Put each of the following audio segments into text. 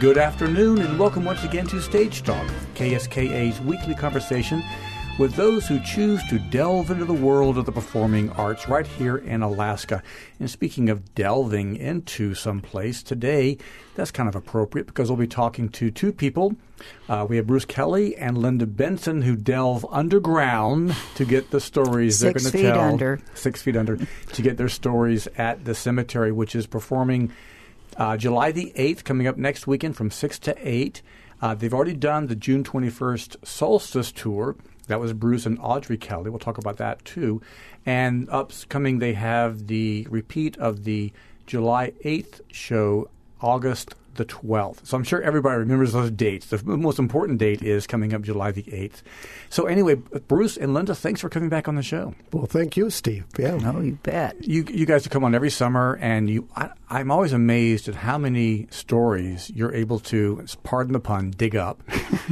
Good afternoon and welcome once again to Stage Talk, KSKA's weekly conversation with those who choose to delve into the world of the performing arts right here in Alaska. And speaking of delving into some place, today that's kind of appropriate because we'll be talking to two people. We have Bruce Kelly and Linda Benson who delve underground to get the stories they're going to tell. 6 feet under. To get their stories at the cemetery, which is performing July the 8th, coming up next weekend from 6 to 8. They've already done the June 21st Solstice Tour. That was Bruce and Audrey Kelly. We'll talk about that, too. And upcoming, they have the repeat of the July 8th show, August the 12th. So I'm sure everybody remembers those dates. The most important date is coming up July the 8th. So anyway, Bruce and Linda, thanks for coming back on the show. Well, thank you, Steve. Yeah. No, you bet. You guys come on every summer, and I'm always amazed at how many stories you're able to, pardon the pun, dig up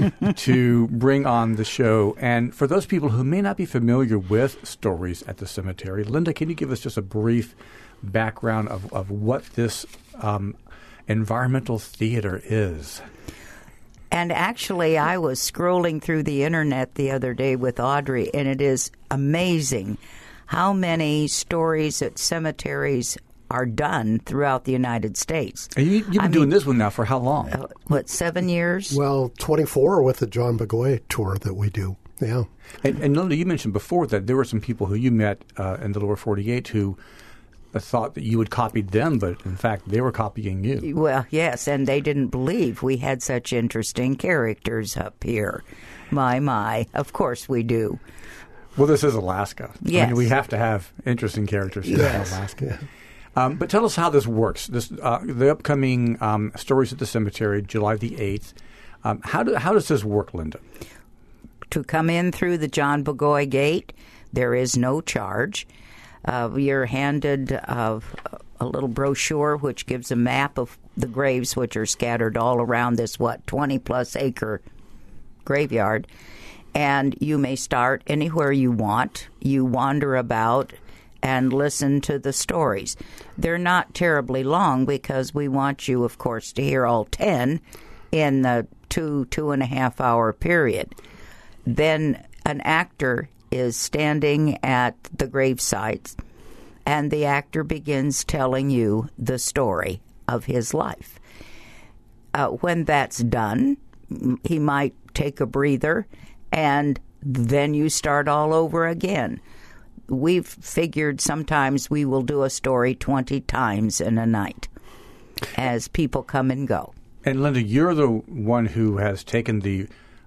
to bring on the show. And for those people who may not be familiar with Stories at the Cemetery, Linda, can you give us just a brief background of what this environmental theater is? And actually, I was scrolling through the internet the other day with Audrey, and it is amazing how many stories at cemeteries are done throughout the United States. And you've been doing this one now for how long? 7 years? Well, 24 with the John Burgoyne tour that we do. Yeah. And Linda, you mentioned before that there were some people who you met in the lower 48 who thought that you had copied them, but in fact they were copying you. Well, yes, and they didn't believe we had such interesting characters up here. My, of course we do. Well, this is Alaska. Yes. I mean, we have to have interesting characters here in Alaska. Yeah. But tell us how this works. The upcoming Stories at the Cemetery, July the 8th. How does this work, Linda? To come in through the John Burgoyne gate, there is no charge. You're handed a little brochure which gives a map of the graves which are scattered all around this, 20-plus acre graveyard. And you may start anywhere you want. You wander about and listen to the stories. They're not terribly long because we want you, of course, to hear all 10 in the 2.5 hour period. Then an actor is standing at the grave sites, and the actor begins telling you the story of his life. When that's done, he might take a breather, and then you start all over again. We've figured sometimes we will do a story 20 times in a night as people come and go. And Linda, you're the one who has taken the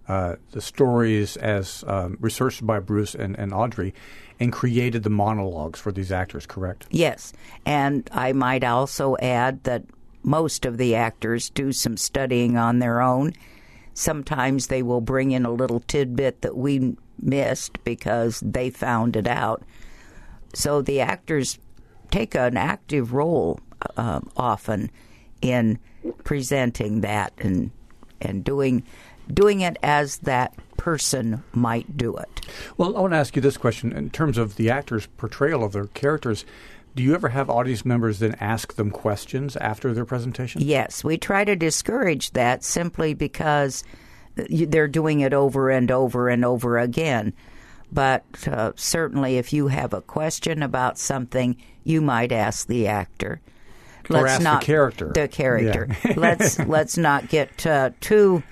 stories as researched by Bruce and Audrey and created the monologues for these actors, correct? Yes. And I might also add that most of the actors do some studying on their own. Sometimes they will bring in a little tidbit that we missed because they found it out. So the actors take an active role often in presenting that and doing it as that person might do it. Well, I want to ask you this question. In terms of the actors' portrayal of their characters, do you ever have audience members then ask them questions after their presentation? Yes, we try to discourage that simply because they're doing it over and over and over again. But certainly if you have a question about something, you might ask the actor. Or ask the character. The character. Yeah. Let's not get too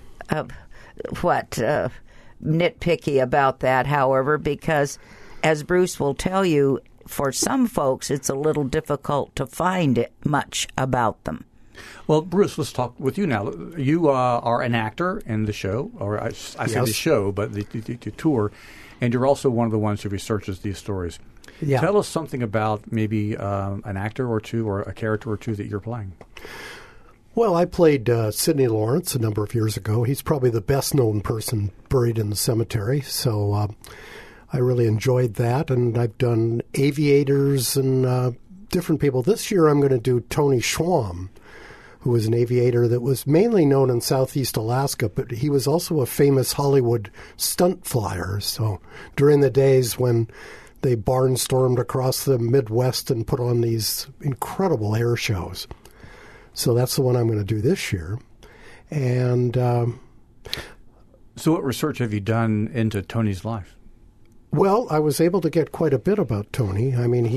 nitpicky about that, however, because as Bruce will tell you, for some folks it's a little difficult to find much about them. Well, Bruce, let's talk with you now. You are an actor in the show, or I say the show, but the tour, and you're also one of the ones who researches these stories. Yeah. Tell us something about maybe an actor or two or a character or two that you're playing. Well, I played Sidney Lawrence a number of years ago. He's probably the best-known person buried in the cemetery, so I really enjoyed that. And I've done aviators and different people. This year I'm going to do Tony Schwamm, who was an aviator that was mainly known in Southeast Alaska, but he was also a famous Hollywood stunt flyer. So during the days when they barnstormed across the Midwest and put on these incredible air shows. So that's the one I'm going to do this year. And so what research have you done into Tony's life? Well, I was able to get quite a bit about Tony. I mean, he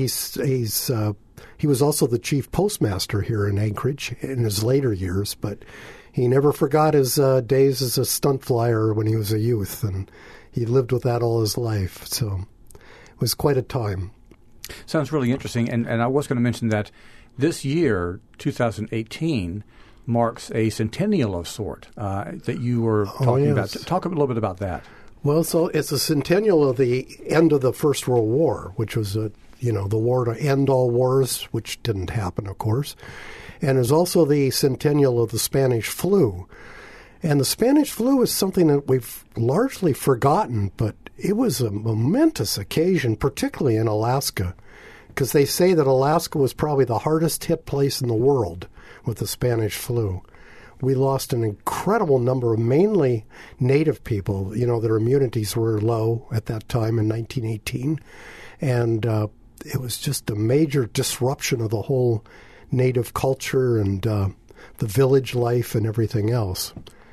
was also the chief postmaster here in Anchorage in his later years, but he never forgot his days as a stunt flyer when he was a youth, and he lived with that all his life. So it was quite a time. Sounds really interesting. And I was going to mention that this year, 2018, marks a centennial of sort that you were talking about. Talk a little bit about that. Well, so it's a centennial of the end of the First World War, which was the war to end all wars, which didn't happen, of course. And is also the centennial of the Spanish flu. And the Spanish flu is something that we've largely forgotten, but it was a momentous occasion, particularly in Alaska, because they say that Alaska was probably the hardest hit place in the world with the Spanish flu. We lost an incredible number of mainly native people. Their immunities were low at that time in 1918. And it was just a major disruption of the whole native culture and the village life and everything else.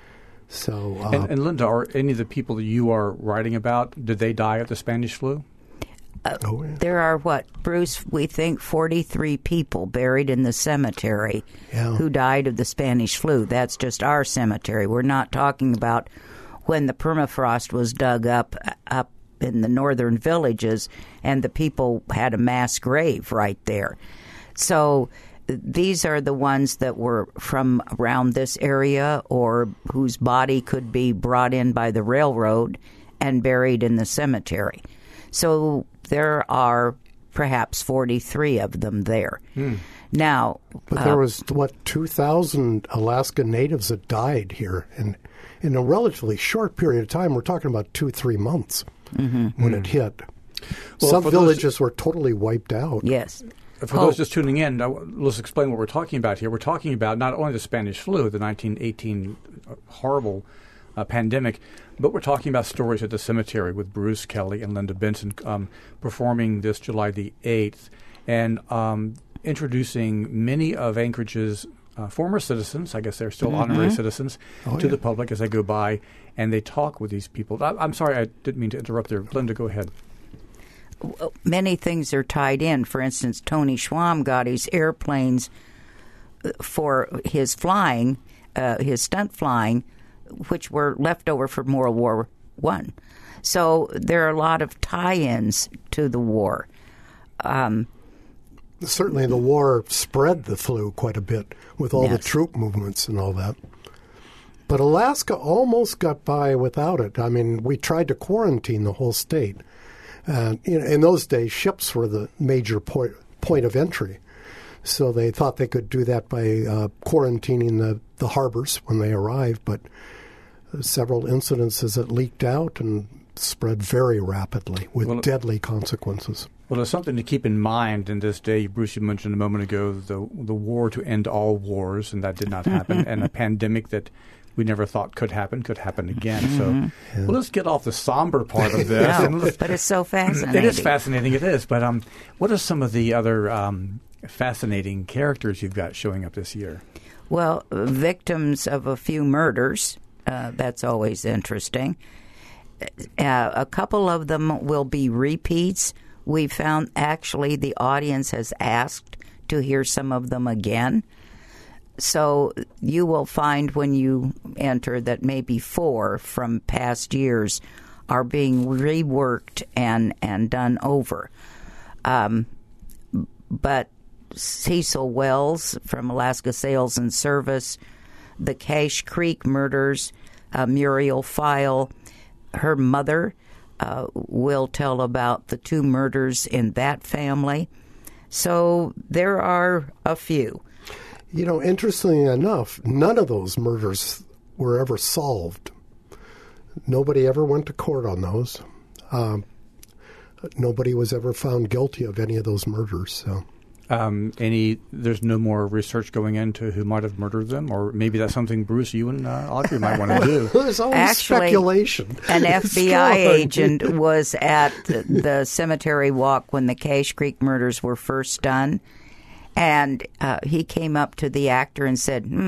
So, and Linda, are any of the people that you are writing about, did they die of the Spanish flu? There are, Bruce, we think 43 people buried in the cemetery who died of the Spanish flu. That's just our cemetery. We're not talking about when the permafrost was dug up in the northern villages and the people had a mass grave right there. So these are the ones that were from around this area or whose body could be brought in by the railroad and buried in the cemetery. So there are perhaps 43 of them there. Now, but there was 2,000 Alaska natives that died here, and in a relatively short period of time. We're talking about 2-3 months when it hit. Well, some villages were totally wiped out. Yes. For those just tuning in, let's explain what we're talking about here. We're talking about not only the Spanish flu, the 1918 horrible pandemic, but we're talking about Stories at the Cemetery with Bruce Kelly and Linda Benson performing this July the 8th and introducing many of Anchorage's former citizens, I guess they're still honorary citizens, to the public as they go by and they talk with these people. I'm sorry, I didn't mean to interrupt there. Linda, go ahead. Many things are tied in. For instance, Tony Schwamm got his airplanes for his flying, his stunt flying, which were left over from World War I. So there are a lot of tie-ins to the war. Certainly the war spread the flu quite a bit with all the troop movements and all that. But Alaska almost got by without it. I mean, we tried to quarantine the whole state. In those days, ships were the major point of entry. So they thought they could do that by quarantining the harbors when they arrived. But several incidences that leaked out and spread very rapidly with deadly consequences. Well, there's something to keep in mind in this day. Bruce, you mentioned a moment ago the war to end all wars, and that did not happen, and a pandemic that we never thought could happen again. So well, let's get off the somber part of this. But it's so fascinating. It is fascinating, it is. But what are some of the other fascinating characters you've got showing up this year? Well, victims of a few murders. That's always interesting. A couple of them will be repeats. We found actually the audience has asked to hear some of them again. So you will find when you enter that maybe 4 from past years are being reworked and done over. But Cecil Wells from Alaska Sales and Service, the Cache Creek murders, Muriel File, her mother will tell about the 2 murders in that family. So there are a few. Interestingly enough, none of those murders were ever solved. Nobody ever went to court on those. Nobody was ever found guilty of any of those murders. So. There's no more research going into who might have murdered them, or maybe that's something Bruce, you and Audrey might want to do. There's always speculation. An FBI agent was at the cemetery walk when the Cache Creek murders were first done, and he came up to the actor and said,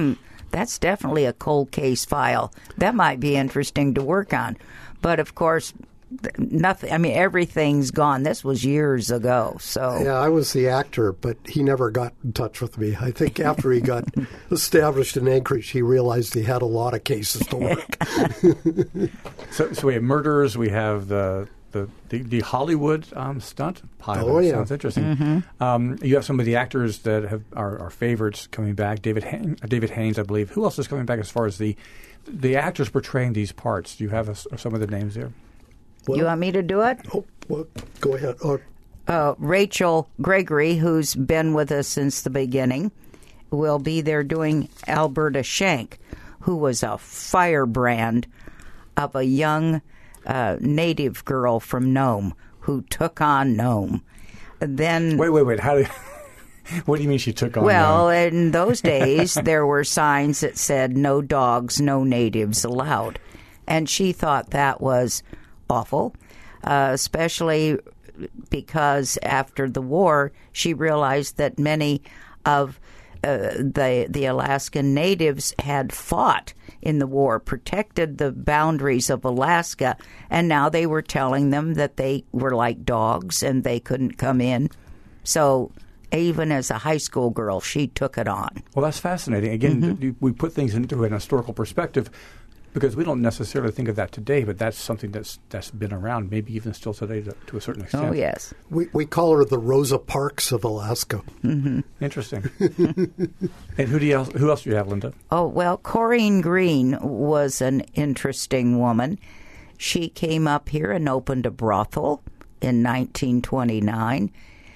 that's definitely a cold case file. That might be interesting to work on. But, of course, nothing. I mean, everything's gone. This was years ago. So yeah, I was the actor, but he never got in touch with me. I think after he got established in Anchorage, he realized he had a lot of cases to work. So we have murders. We have the Hollywood stunt pilot. Oh, yeah. Sounds interesting. You have some of the actors that are favorites coming back. David Haynes, I believe. Who else is coming back as far as the actors portraying these parts? Do you have some of the names there? Well, you want me to do it? Oh, well, go ahead. Rachel Gregory, who's been with us since the beginning, will be there doing Alberta Shank, who was a firebrand of a young native girl from Nome who took on Nome. Then wait. How do? What do you mean she took on? Well, in those days, there were signs that said "No dogs, no natives allowed," and she thought that was awful, especially because after the war, she realized that many of the Alaskan natives had fought in the war, protected the boundaries of Alaska, and now they were telling them that they were like dogs and they couldn't come in. So even as a high school girl, she took it on. Well, that's fascinating. Again, we put things into an historical perspective because we don't necessarily think of that today, but that's something that's been around, maybe even still today to a certain extent. Oh, yes. We call her the Rosa Parks of Alaska. Mm-hmm. Interesting. And who else do you have, Linda? Oh, well, Corinne Green was an interesting woman. She came up here and opened a brothel in 1929,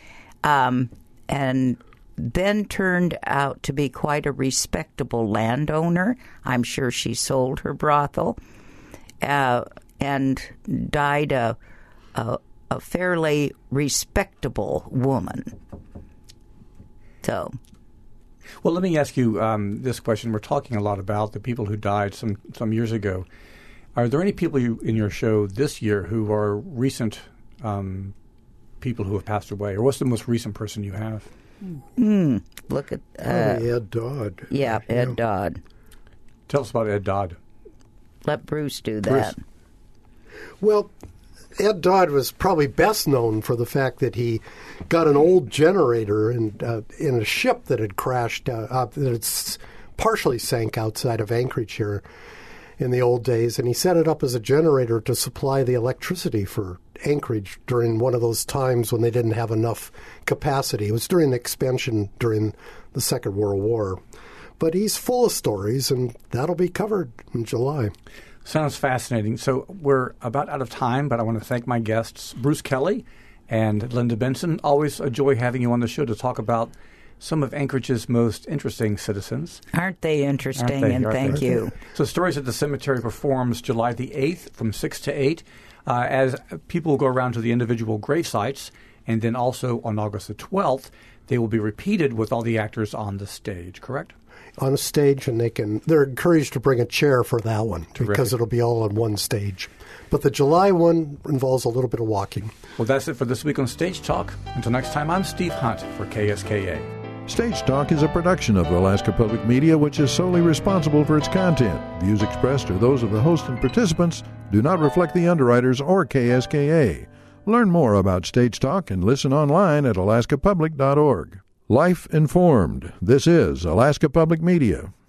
and then turned out to be quite a respectable landowner. I'm sure she sold her brothel and died a fairly respectable woman. So, well, let me ask you this question. We're talking a lot about the people who died some years ago. Are there any people in your show this year who are recent people who have passed away? Or what's the most recent person you have? Look at Ed Dodd. Yeah, Ed Dodd. Tell us about Ed Dodd. Let Bruce do that. Bruce. Well, Ed Dodd was probably best known for the fact that he got an old generator in a ship that had crashed, that partially sank outside of Anchorage here in the old days, and he set it up as a generator to supply the electricity for Anchorage during one of those times when they didn't have enough capacity. It was during the expansion during the Second World War. But he's full of stories, and that'll be covered in July. Sounds fascinating. So we're about out of time, but I want to thank my guests, Bruce Kelly and Linda Benson. Always a joy having you on the show to talk about some of Anchorage's most interesting citizens. Aren't they interesting? Thank you. So Stories at the Cemetery performs July the 8th from 6 to 8 as people go around to the individual grave sites. And then also on August the 12th, they will be repeated with all the actors on the stage, correct? On a stage, and they're encouraged to bring a chair for that one. Terrific. Because it'll be all on one stage. But the July one involves a little bit of walking. Well, that's it for this week on Stage Talk. Until next time, I'm Steve Hunt for KSKA. Stage Talk is a production of Alaska Public Media, which is solely responsible for its content. Views expressed are those of the host and participants, do not reflect the underwriters or KSKA. Learn more about Stage Talk and listen online at alaskapublic.org. Life informed. This is Alaska Public Media.